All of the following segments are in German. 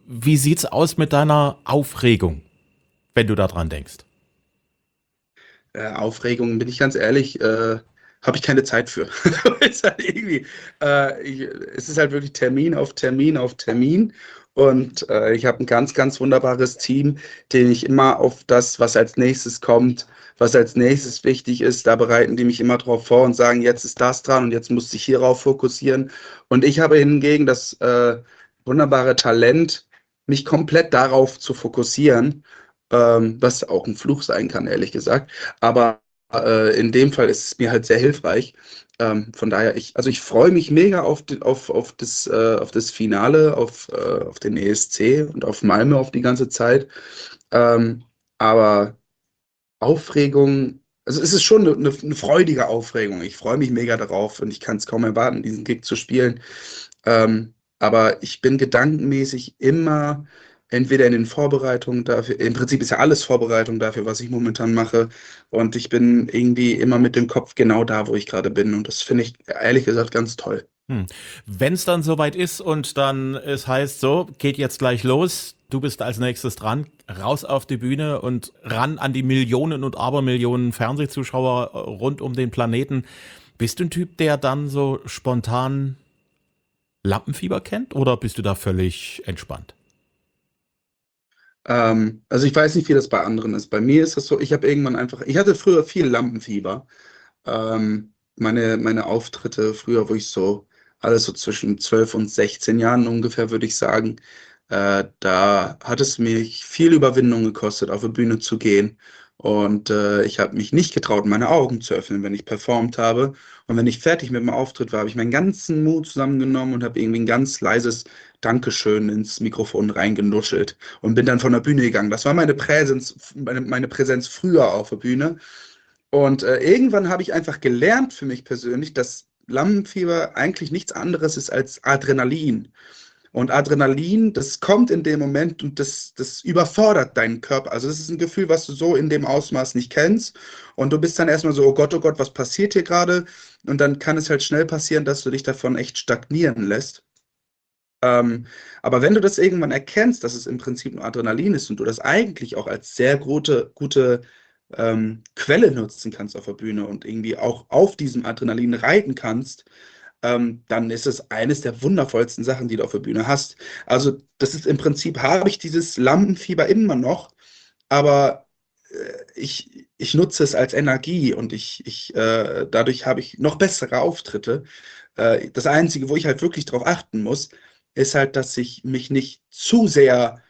Wie sieht's aus mit deiner Aufregung, wenn du daran denkst? Aufregung, bin ich ganz ehrlich, habe ich keine Zeit für. Ist halt irgendwie, es ist halt wirklich Termin auf Termin auf Termin. Und ich habe ein ganz, ganz wunderbares Team, den ich immer auf das, was als nächstes kommt, was als nächstes wichtig ist, da bereiten die mich immer drauf vor und sagen, jetzt ist das dran und jetzt musst du dich hierauf fokussieren. Und ich habe hingegen das wunderbare Talent, mich komplett darauf zu fokussieren, was auch ein Fluch sein kann, ehrlich gesagt. Aber in dem Fall ist es mir halt sehr hilfreich. Von daher, also ich freue mich mega auf das Finale, auf den ESC und auf Malmö auf die ganze Zeit. Ähm, aber Aufregung, also es ist schon eine freudige Aufregung. Ich freue mich mega darauf und ich kann es kaum erwarten, diesen Gig zu spielen. Aber ich bin gedankenmäßig immer entweder in den Vorbereitungen dafür, im Prinzip ist ja alles Vorbereitung dafür, was ich momentan mache. Und ich bin irgendwie immer mit dem Kopf genau da, wo ich gerade bin. Und das finde ich ehrlich gesagt ganz toll. Hm. Wenn es dann soweit ist und dann es heißt, so, geht jetzt gleich los, du bist als nächstes dran, raus auf die Bühne und ran an die Millionen und Abermillionen Fernsehzuschauer rund um den Planeten. Bist du ein Typ, der dann so spontan Lampenfieber kennt oder bist du da völlig entspannt? Also ich weiß nicht, wie das bei anderen ist. Bei mir ist das so, ich habe irgendwann einfach, ich hatte früher viel Lampenfieber. Meine Auftritte früher, wo ich so alles so zwischen 12 und 16 Jahren ungefähr, würde ich sagen, da hat es mich viel Überwindung gekostet, auf die Bühne zu gehen. Und ich habe mich nicht getraut, meine Augen zu öffnen, wenn ich performt habe. Und wenn ich fertig mit dem Auftritt war, habe ich meinen ganzen Mut zusammengenommen und habe irgendwie ein ganz leises Dankeschön ins Mikrofon reingenuschelt und bin dann von der Bühne gegangen. Das war meine Präsenz früher auf der Bühne. Und irgendwann habe ich einfach gelernt für mich persönlich, dass Lampenfieber eigentlich nichts anderes ist als Adrenalin. Und Adrenalin, das kommt in dem Moment und das überfordert deinen Körper. Also das ist ein Gefühl, was du so in dem Ausmaß nicht kennst. Und du bist dann erstmal so, oh Gott, was passiert hier gerade? Und dann kann es halt schnell passieren, dass du dich davon echt stagnieren lässt. Ähm, aber wenn du das irgendwann erkennst, dass es im Prinzip nur Adrenalin ist und du das eigentlich auch als sehr gute Quelle nutzen kannst auf der Bühne und irgendwie auch auf diesem Adrenalin reiten kannst, dann ist es eines der wundervollsten Sachen, die du auf der Bühne hast. Also das ist im Prinzip, habe ich dieses Lampenfieber immer noch, aber ich nutze es als Energie und dadurch habe ich noch bessere Auftritte. Das Einzige, wo ich halt wirklich drauf achten muss, ist halt, dass ich mich nicht zu sehr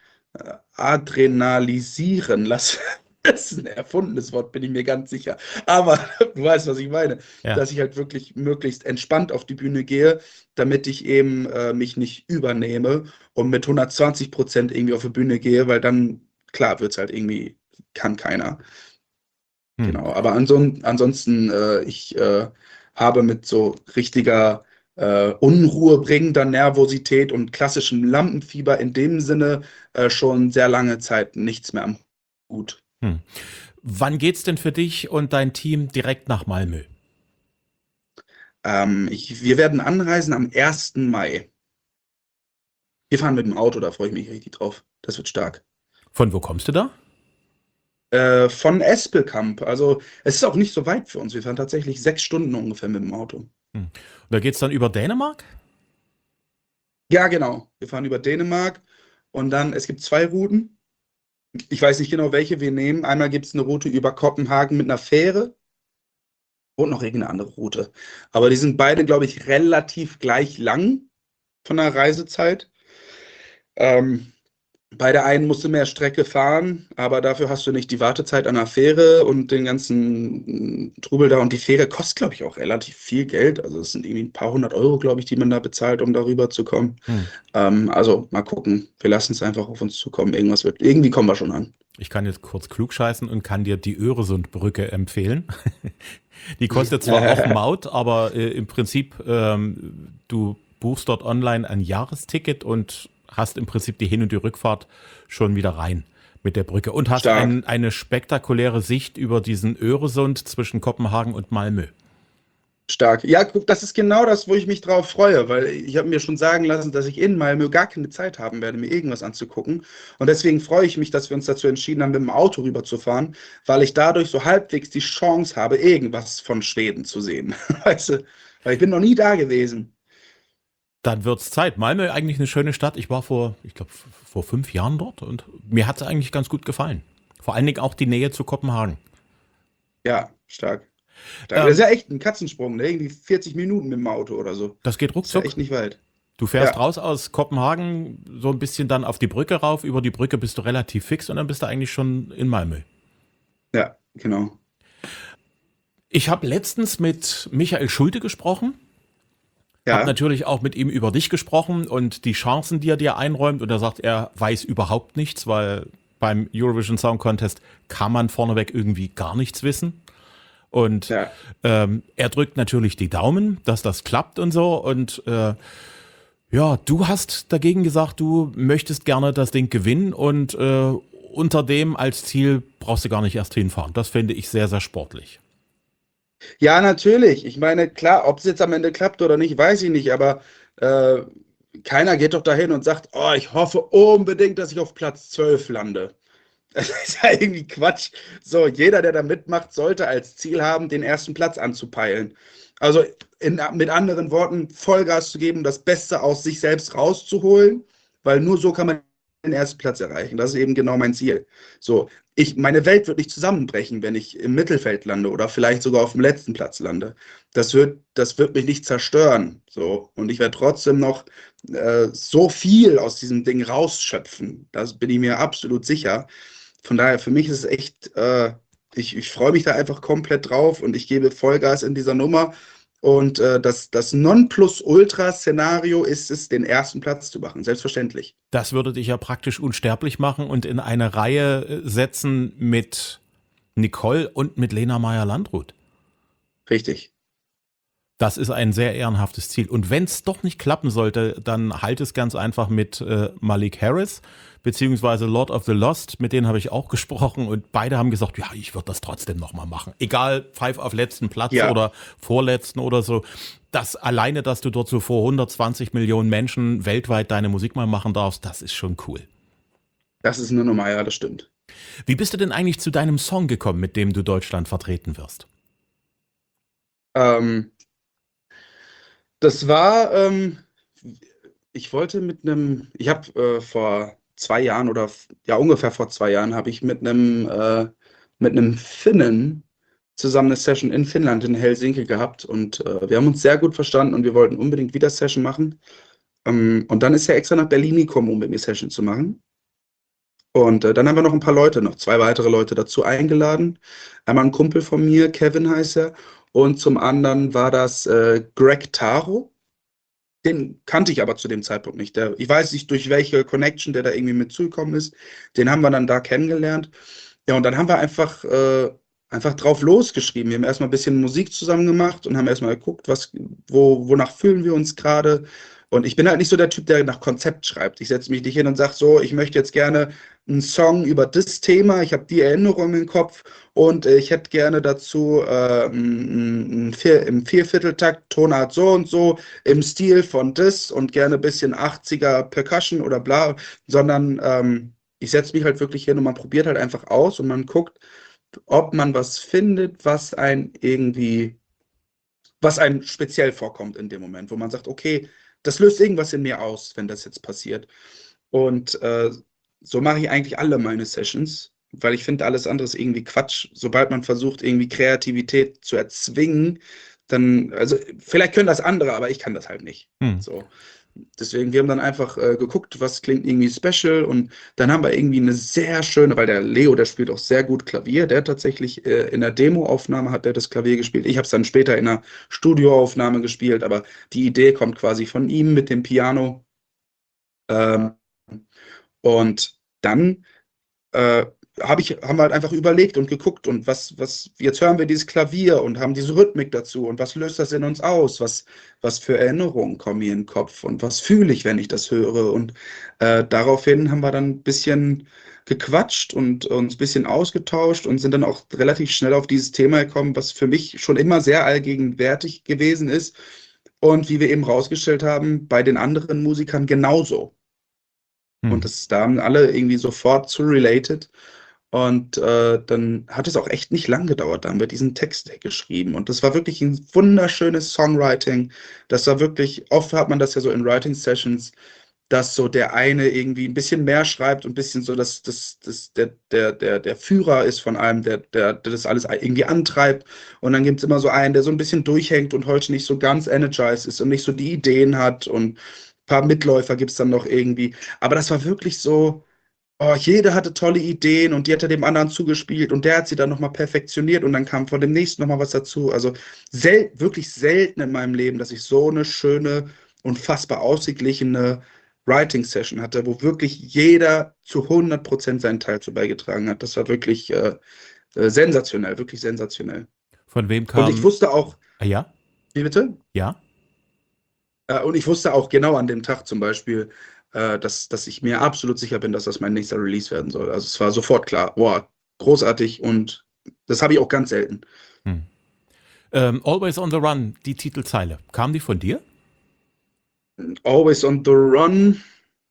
adrenalisieren lasse. Das ist ein erfundenes Wort, bin ich mir ganz sicher. Aber du weißt, was ich meine. Ja. Dass ich halt wirklich möglichst entspannt auf die Bühne gehe, damit ich eben mich nicht übernehme und mit 120% irgendwie auf die Bühne gehe, weil dann, klar, wird es halt irgendwie, kann keiner. Hm. Genau. Aber ansonsten, ich habe mit so richtiger Unruhe bringender Nervosität und klassischem Lampenfieber in dem Sinne schon sehr lange Zeit nichts mehr am Hut. Hm. Wann geht's denn für dich und dein Team direkt nach Malmö? Wir werden anreisen am 1. Mai. Wir fahren mit dem Auto, da freue ich mich richtig drauf. Das wird stark. Von wo kommst du da? Von Espelkamp. Also es ist auch nicht so weit für uns. Wir fahren tatsächlich 6 Stunden ungefähr mit dem Auto. Hm. Und da geht's dann über Dänemark? Ja, genau. Wir fahren über Dänemark und dann, es gibt zwei Routen. Ich weiß nicht genau, welche wir nehmen. Einmal gibt es eine Route über Kopenhagen mit einer Fähre und noch irgendeine andere Route. Aber die sind beide, glaube ich, relativ gleich lang von der Reisezeit. Ähm, Bei der einen musst du mehr Strecke fahren, aber dafür hast du nicht die Wartezeit an der Fähre und den ganzen Trubel da. Und die Fähre kostet, glaube ich, auch relativ viel Geld. Also es sind irgendwie ein paar hundert Euro, glaube ich, die man da bezahlt, um darüber zu kommen. Hm. Also mal gucken. Wir lassen es einfach auf uns zukommen. Irgendwas wird. Irgendwie kommen wir schon an. Ich kann jetzt kurz klugscheißen und kann dir die Öresundbrücke empfehlen. Die kostet zwar auch Maut, aber im Prinzip, du buchst dort online ein Jahresticket und hast im Prinzip die Hin- und die Rückfahrt schon wieder rein mit der Brücke und hast Stark. eine spektakuläre Sicht über diesen Öresund zwischen Kopenhagen und Malmö. Stark. Ja, guck, das ist genau das, wo ich mich drauf freue, weil ich habe mir schon sagen lassen, dass ich in Malmö gar keine Zeit haben werde, mir irgendwas anzugucken. Und deswegen freue ich mich, dass wir uns dazu entschieden haben, mit dem Auto rüberzufahren, weil ich dadurch so halbwegs die Chance habe, irgendwas von Schweden zu sehen. Weißt du? Weil ich bin noch nie da gewesen. Dann wird's Zeit. Malmö eigentlich eine schöne Stadt. Ich war ich glaube, vor 5 Jahren dort und mir hat es eigentlich ganz gut gefallen. Vor allen Dingen auch die Nähe zu Kopenhagen. Ja, stark. Stark. Das ist Ähm, ja echt ein Katzensprung, ne? Irgendwie 40 Minuten mit dem Auto oder so. Das geht Das ist ja ruckzuck. echt nicht weit. Du fährst Ja, raus aus Kopenhagen, so ein bisschen dann auf die Brücke rauf. Über die Brücke bist du relativ fix und dann bist du eigentlich schon in Malmö. ja, genau. Ich habe letztens mit Michael Schulte gesprochen, habe Ja, natürlich auch mit ihm über dich gesprochen und die Chancen, die er dir einräumt. Und er sagt, er weiß überhaupt nichts, weil beim Eurovision Song Contest kann man vorneweg irgendwie gar nichts wissen. Und ja. er drückt natürlich die Daumen, dass das klappt und so. Und ja, du hast dagegen gesagt, du möchtest gerne das Ding gewinnen und unter dem als Ziel brauchst du gar nicht erst hinfahren. Das finde ich sehr, sehr sportlich. Ja, natürlich. Ich meine, klar, ob es jetzt am Ende klappt oder nicht, weiß ich nicht, aber äh, keiner geht doch dahin und sagt, oh, ich hoffe unbedingt, dass ich auf Platz 12 lande. Das ist ja irgendwie Quatsch. So, jeder, der da mitmacht, sollte als Ziel haben, den ersten Platz anzupeilen. Also mit anderen Worten, Vollgas zu geben, das Beste aus sich selbst rauszuholen, weil nur so kann man den ersten Platz erreichen. Das ist eben genau mein Ziel. So, meine Welt wird nicht zusammenbrechen, wenn ich im Mittelfeld lande oder vielleicht sogar auf dem letzten Platz lande. Das wird mich nicht zerstören. So, und ich werde trotzdem noch so viel aus diesem Ding rausschöpfen. Das bin ich mir absolut sicher. Von daher, für mich ist es echt, ich freue mich da einfach komplett drauf und ich gebe Vollgas in dieser Nummer. Und das Nonplusultra-Szenario ist es, den ersten Platz zu machen, selbstverständlich. Das würde dich ja praktisch unsterblich machen und in eine Reihe setzen mit Nicole und mit Lena Meyer-Landrut. Richtig. Das ist ein sehr ehrenhaftes Ziel. Und wenn es doch nicht klappen sollte, dann halt es ganz einfach mit Malik Harris beziehungsweise Lord of the Lost. Mit denen habe ich auch gesprochen und beide haben gesagt, ja, ich würde das trotzdem nochmal machen. Egal, Pfeif auf letzten Platz Ja, oder vorletzten oder so. Das alleine, dass du dort so vor 120 Millionen Menschen weltweit deine Musik mal machen darfst, das ist schon cool. das ist eine Nummer, ja, das stimmt. Wie bist du denn eigentlich zu deinem Song gekommen, mit dem du Deutschland vertreten wirst? Ähm, Das war, ich wollte ich habe vor 2 Jahren oder ja ungefähr vor 2 Jahren habe ich mit einem Finnen zusammen eine Session in Finnland in Helsinki gehabt und wir haben uns sehr gut verstanden und wir wollten unbedingt wieder Session machen. Und dann ist er extra nach Berlin gekommen, um mit mir Session zu machen. Und dann haben wir noch ein paar Leute, noch 2 weitere Leute dazu eingeladen. Einmal ein Kumpel von mir, Kevin heißt er, und zum anderen war das Greg Taro. Den kannte ich aber zu dem Zeitpunkt nicht. Ich weiß nicht, durch welche Connection der da irgendwie mit zugekommen ist. Den haben wir dann da kennengelernt. Ja, und dann haben wir einfach drauf losgeschrieben. Wir haben erstmal ein bisschen Musik zusammen gemacht und haben erstmal geguckt, wonach fühlen wir uns gerade. Und ich bin halt nicht so der Typ, der nach Konzept schreibt. Ich setze mich nicht hin und sage so, ich möchte jetzt gerne einen Song über das Thema, ich habe die Erinnerung im Kopf und ich hätte gerne dazu im Viervierteltakt Tonart so und so im Stil von das und gerne ein bisschen 80er Percussion oder bla, sondern ich setze mich halt wirklich hin und man probiert halt einfach aus und man guckt, ob man was findet, was einem speziell vorkommt in dem Moment, wo man sagt, okay, das löst irgendwas in mir aus, wenn das jetzt passiert. Und so mache ich eigentlich alle meine Sessions, weil ich finde, alles andere ist irgendwie Quatsch. Sobald man versucht, irgendwie Kreativität zu erzwingen, dann, also vielleicht können das andere, aber ich kann das halt nicht. Hm. So. Deswegen, wir haben dann einfach geguckt, was klingt irgendwie special und dann haben wir irgendwie eine sehr schöne, weil der Leo, der spielt auch sehr gut Klavier, der hat tatsächlich in der Demoaufnahme hat der das Klavier gespielt. Ich habe es dann später in einer Studioaufnahme gespielt, aber die Idee kommt quasi von ihm mit dem Piano. Ähm, und dann äh, haben wir halt einfach überlegt und geguckt und jetzt hören wir dieses Klavier und haben diese Rhythmik dazu und was löst das in uns aus? Was für Erinnerungen kommen mir in den Kopf und was fühle ich, wenn ich das höre? Und daraufhin haben wir dann ein bisschen gequatscht und uns ein bisschen ausgetauscht und sind dann auch relativ schnell auf dieses Thema gekommen, was für mich schon immer sehr allgegenwärtig gewesen ist. Und wie wir eben rausgestellt haben, bei den anderen Musikern genauso. Und Hm. da haben alle irgendwie sofort zu related. Und dann hat es auch echt nicht lang gedauert. Da haben wir diesen Text geschrieben. Und das war wirklich ein wunderschönes Songwriting. Das war wirklich, oft hat man das ja so in Writing Sessions, dass so der eine irgendwie ein bisschen mehr schreibt und ein bisschen so, der Führer ist von einem, der das alles irgendwie antreibt. Und dann gibt es immer so einen, der so ein bisschen durchhängt und heute nicht so ganz energized ist und nicht so die Ideen hat. Und ein paar Mitläufer gibt es dann noch irgendwie. Aber das war wirklich so. Oh, jeder hatte tolle Ideen und die hat er dem anderen zugespielt und der hat sie dann nochmal perfektioniert und dann kam von dem nächsten nochmal was dazu. Also wirklich selten in meinem Leben, dass ich so eine schöne, unfassbar ausgeglichene Writing-Session hatte, wo wirklich jeder zu 100% seinen Teil zu beigetragen hat. Das war wirklich sensationell, wirklich sensationell. Von wem Und ich kam, wusste auch, ja, wie bitte? ja, Und ich wusste auch genau an dem Tag zum Beispiel, dass ich mir absolut sicher bin, dass das mein nächster Release werden soll. Also es war sofort klar, boah, großartig und das habe ich auch ganz selten. hm. Always on the Run, die Titelzeile, kam die von dir? Always on the Run.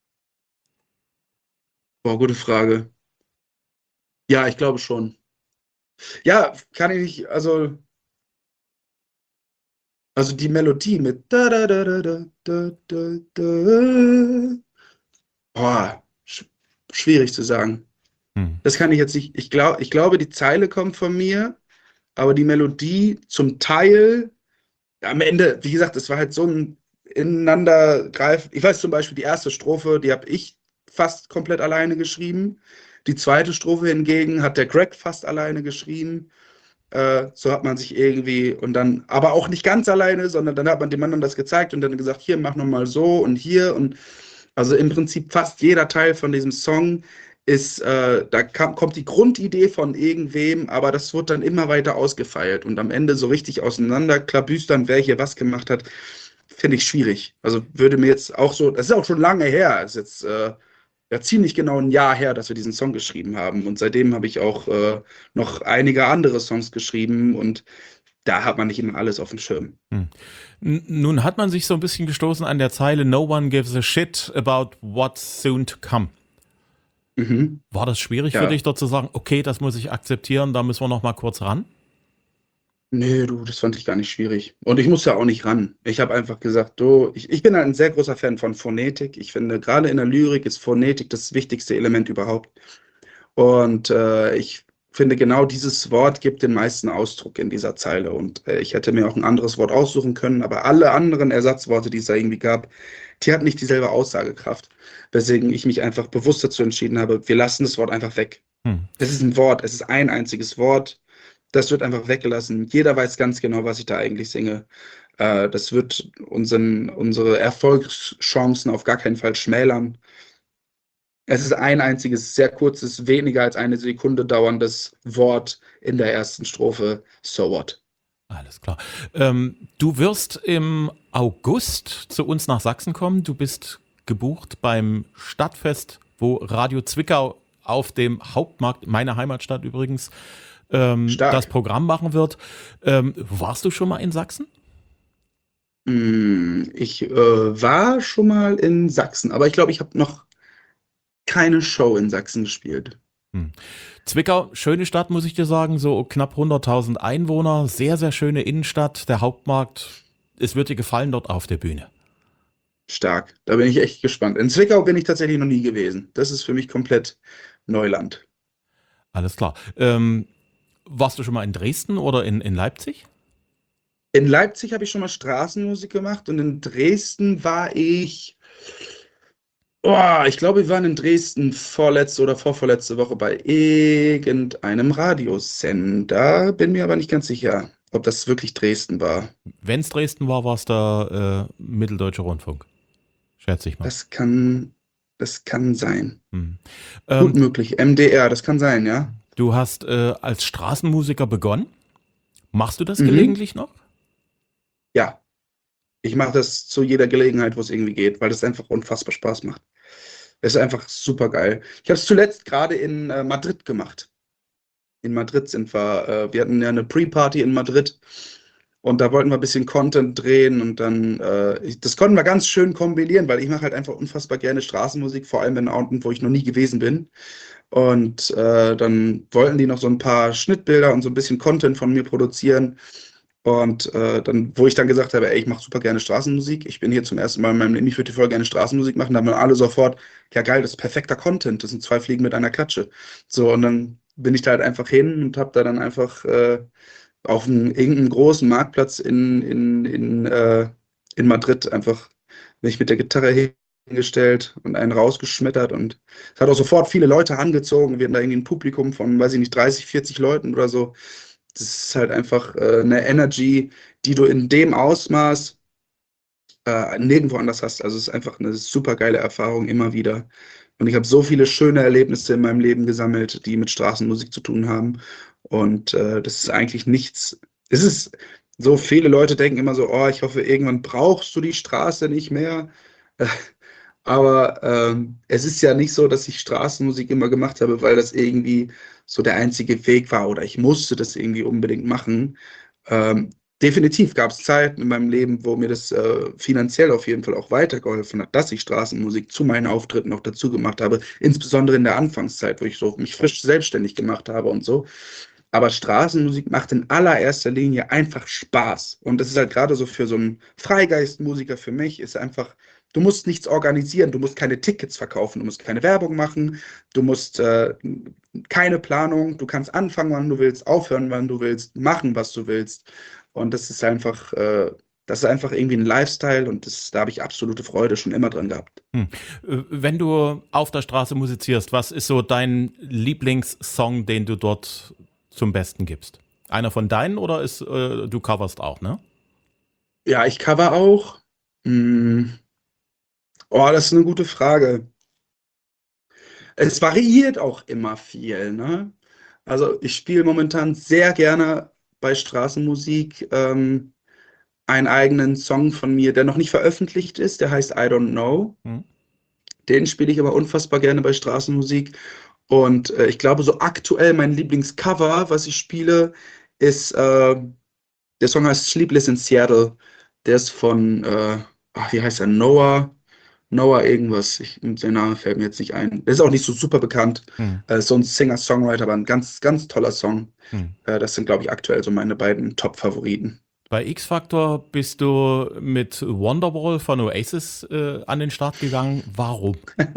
Boah, gute Frage. Ja, ich glaube schon. Ja, kann ich nicht, also die Melodie mit da da da da da da da da. Boah, schwierig zu sagen. Hm. Das kann ich jetzt nicht. Ich glaube, die Zeile kommt von mir. Aber die Melodie zum Teil, ja, am Ende, wie gesagt, es war halt so ein Ineinandergreifen. Ich weiß zum Beispiel, die erste Strophe, die habe ich fast komplett alleine geschrieben. Die zweite Strophe hingegen hat der Greg fast alleine geschrieben. So hat man sich irgendwie und dann, aber auch nicht ganz alleine, sondern dann hat man dem anderen das gezeigt und dann gesagt, hier, mach nochmal so und hier und also im Prinzip fast jeder Teil von diesem Song ist, kommt die Grundidee von irgendwem, aber das wird dann immer weiter ausgefeilt und am Ende so richtig auseinanderklabüstern, wer hier was gemacht hat, finde ich schwierig. Also würde mir jetzt auch so, das ist auch schon lange her, ist jetzt ja ziemlich genau ein Jahr her, dass wir diesen Song geschrieben haben und seitdem habe ich auch noch einige andere Songs geschrieben und da hat man nicht immer alles auf dem Schirm. Hm. Nun hat man sich so ein bisschen gestoßen an der Zeile No one gives a shit about what's soon to come. Mhm. War das schwierig für Ja. dich, dort zu sagen, okay, das muss ich akzeptieren, da müssen wir noch mal kurz ran? Nee, du, das fand ich gar nicht schwierig. Und ich musste auch nicht ran. Ich habe einfach gesagt, du, ich bin halt ein sehr großer Fan von Phonetik. Ich finde, gerade in der Lyrik ist Phonetik das wichtigste Element überhaupt. Und ich finde, genau dieses Wort gibt den meisten Ausdruck in dieser Zeile. Und ich hätte mir auch ein anderes Wort aussuchen können, aber alle anderen Ersatzworte, die es da irgendwie gab, die hatten nicht dieselbe Aussagekraft. Weswegen ich mich einfach bewusst dazu entschieden habe, wir lassen das Wort einfach weg. Hm. Es ist ein Wort, es ist ein einziges Wort. Das wird einfach weggelassen. Jeder weiß ganz genau, was ich da eigentlich singe. Das wird unsere Erfolgschancen auf gar keinen Fall schmälern. Es ist ein einziges, sehr kurzes, weniger als eine Sekunde dauerndes Wort in der ersten Strophe. So what? Alles klar. Du wirst im August zu uns nach Sachsen kommen. Du bist gebucht beim Stadtfest, wo Radio Zwickau auf dem Hauptmarkt, meine Heimatstadt übrigens, das Stark. Programm machen wird. Warst du schon mal in Sachsen? Ich war schon mal in Sachsen, aber ich glaube, ich habe noch keine Show in Sachsen gespielt. Hm. Zwickau, schöne Stadt, muss ich dir sagen, so knapp 100.000 Einwohner, sehr, sehr schöne Innenstadt, der Hauptmarkt. Es wird dir gefallen dort auf der Bühne. Stark. Da bin ich echt gespannt. In Zwickau bin ich tatsächlich noch nie gewesen. Das ist für mich komplett Neuland. Alles klar. Warst du schon mal in Dresden oder in Leipzig? In Leipzig habe ich schon mal Straßenmusik gemacht und in Dresden war ich, oh, ich glaube, wir waren in Dresden vorletzte oder vorvorletzte Woche bei irgendeinem Radiosender. Bin mir aber nicht ganz sicher, ob das wirklich Dresden war. Wenn es Dresden war, war es der Mitteldeutsche Rundfunk. Schätze ich mal. Das kann. Das kann sein. Hm. Gut Ähm, möglich. MDR, das kann sein, ja. Du hast als Straßenmusiker begonnen. Machst du das Mhm. gelegentlich noch? Ja, ich mache das zu jeder Gelegenheit, wo es irgendwie geht, weil das einfach unfassbar Spaß macht. Es ist einfach super geil. Ich habe es zuletzt gerade in Madrid gemacht. In Madrid wir hatten ja eine Pre-Party in Madrid und da wollten wir ein bisschen Content drehen und dann, das konnten wir ganz schön kombinieren, weil ich mache halt einfach unfassbar gerne Straßenmusik, vor allem in Orten, wo ich noch nie gewesen bin. Und dann wollten die noch so ein paar Schnittbilder und so ein bisschen Content von mir produzieren. Und dann, wo ich dann gesagt habe, ey, ich mache super gerne Straßenmusik, ich bin hier zum ersten Mal in meinem Leben, ich würde voll gerne Straßenmusik machen, dann haben alle sofort, ja geil, das ist perfekter Content, das sind zwei Fliegen mit einer Klatsche. So, und dann bin ich da halt einfach hin und habe da dann einfach auf irgendeinem großen Marktplatz in Madrid einfach mich mit der Gitarre hingestellt und einen rausgeschmettert und es hat auch sofort viele Leute angezogen. Wir hatten da irgendwie ein Publikum von, weiß ich nicht, 30, 40 Leuten oder so. Das ist halt einfach eine Energy, die du in dem Ausmaß nirgendwo anders hast. Also es ist einfach eine super geile Erfahrung immer wieder. Und ich habe so viele schöne Erlebnisse in meinem Leben gesammelt, die mit Straßenmusik zu tun haben. Und das ist eigentlich nichts. Es ist so, viele Leute denken immer so, oh, ich hoffe, irgendwann brauchst du die Straße nicht mehr. Aber es ist ja nicht so, dass ich Straßenmusik immer gemacht habe, weil das irgendwie so der einzige Weg war oder ich musste das irgendwie unbedingt machen. Ähm, Definitiv gab es Zeiten in meinem Leben, wo mir das finanziell auf jeden Fall auch weitergeholfen hat, dass ich Straßenmusik zu meinen Auftritten auch dazu gemacht habe, insbesondere in der Anfangszeit, wo ich so mich frisch selbstständig gemacht habe und so. Aber Straßenmusik macht in allererster Linie einfach Spaß. Und das ist halt gerade so für so einen Freigeistmusiker für mich, ist einfach, du musst nichts organisieren, du musst keine Tickets verkaufen, du musst keine Werbung machen, du musst keine Planung, du kannst anfangen, wann du willst, aufhören, wann du willst, machen, was du willst. Und das ist einfach irgendwie ein Lifestyle und da habe ich absolute Freude schon immer dran gehabt. Hm. Wenn du auf der Straße musizierst, was ist so dein Lieblingssong, den du dort zum Besten gibst? Einer von deinen oder du coverst auch, ne? Ja, ich cover auch. Hm. Oh, das ist eine gute Frage. Es variiert auch immer viel, ne? Also ich spiele momentan sehr gerne bei Straßenmusik einen eigenen Song von mir, der noch nicht veröffentlicht ist, der heißt I Don't Know. Hm. Den spiele ich aber unfassbar gerne bei Straßenmusik. Und ich glaube, so aktuell mein Lieblingscover, was ich spiele, ist, der Song heißt Sleepless in Seattle. Der ist von, wie heißt er, Noah irgendwas. Der Name fällt mir jetzt nicht ein. Der ist auch nicht so super bekannt. Hm. So ein Singer-Songwriter, aber ein ganz, ganz toller Song. Hm. Das sind, glaube ich, aktuell so meine beiden Top-Favoriten. Bei X-Factor bist du mit Wonderwall von Oasis an den Start gegangen. Warum?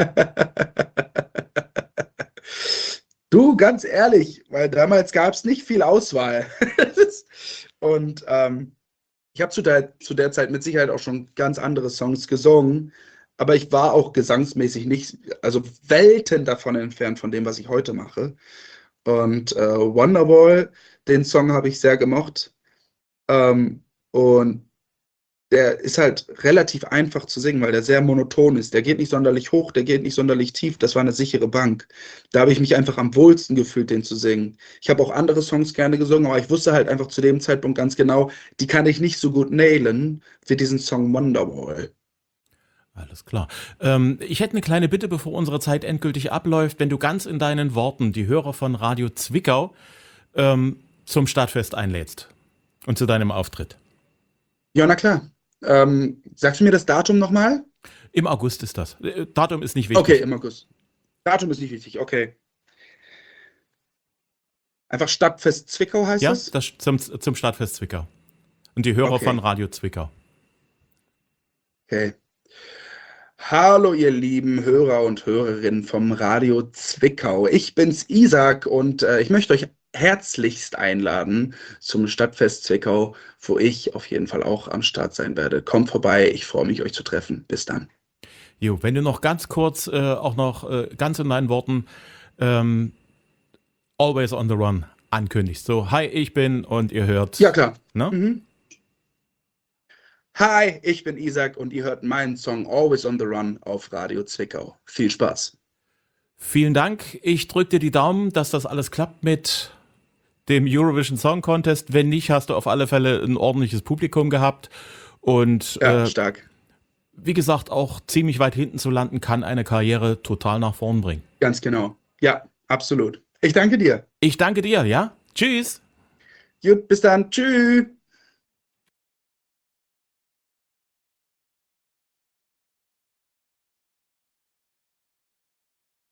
Du, ganz ehrlich, weil damals gab es nicht viel Auswahl. Und ich habe zu der Zeit mit Sicherheit auch schon ganz andere Songs gesungen, aber ich war auch gesangsmäßig nicht, also Welten davon entfernt von dem, was ich heute mache. Und Wonderwall, den Song habe ich sehr gemocht. Ähm, und der ist halt relativ einfach zu singen, weil der sehr monoton ist. Der geht nicht sonderlich hoch, der geht nicht sonderlich tief. Das war eine sichere Bank. Da habe ich mich einfach am wohlsten gefühlt, den zu singen. Ich habe auch andere Songs gerne gesungen, aber ich wusste halt einfach zu dem Zeitpunkt ganz genau, die kann ich nicht so gut nailen wie diesen Song Wonderwall. Alles klar. Ich hätte eine kleine Bitte, bevor unsere Zeit endgültig abläuft, wenn du ganz in deinen Worten die Hörer von Radio Zwickau zum Stadtfest einlädst und zu deinem Auftritt. Ja, na klar. Sagst du mir das Datum nochmal? Im August ist das. Datum ist nicht Okay, wichtig. im August. Datum ist nicht wichtig, okay. Einfach Stadtfest Zwickau heißt Ja, es? zum Stadtfest Zwickau. Und die Hörer von Okay, Radio Zwickau. okay. Hallo, ihr lieben Hörer und Hörerinnen vom Radio Zwickau. Ich bin's, Isaac, und ich möchte euch herzlichst einladen zum Stadtfest Zwickau, wo ich auf jeden Fall auch am Start sein werde. Kommt vorbei, ich freue mich, euch zu treffen. Bis dann. Jo, wenn du noch ganz kurz, auch noch ganz in deinen Worten, ähm, Always on the Run ankündigst. So, hi, ich bin und ihr Ja, hört, klar. ne? Mhm. Hi, ich bin Isaac und ihr hört meinen Song Always on the Run auf Radio Zwickau. Viel Spaß. Vielen Dank. Ich drücke dir die Daumen, dass das alles klappt mit dem Eurovision Song Contest. Wenn nicht, hast du auf alle Fälle ein ordentliches Publikum gehabt. Und Ja, stark. wie gesagt, auch ziemlich weit hinten zu landen, kann eine Karriere total nach vorn bringen. Ganz genau. Ja, absolut. Ich danke dir. Ich danke dir, ja? Tschüss. Gut, bis dann. Tschüss.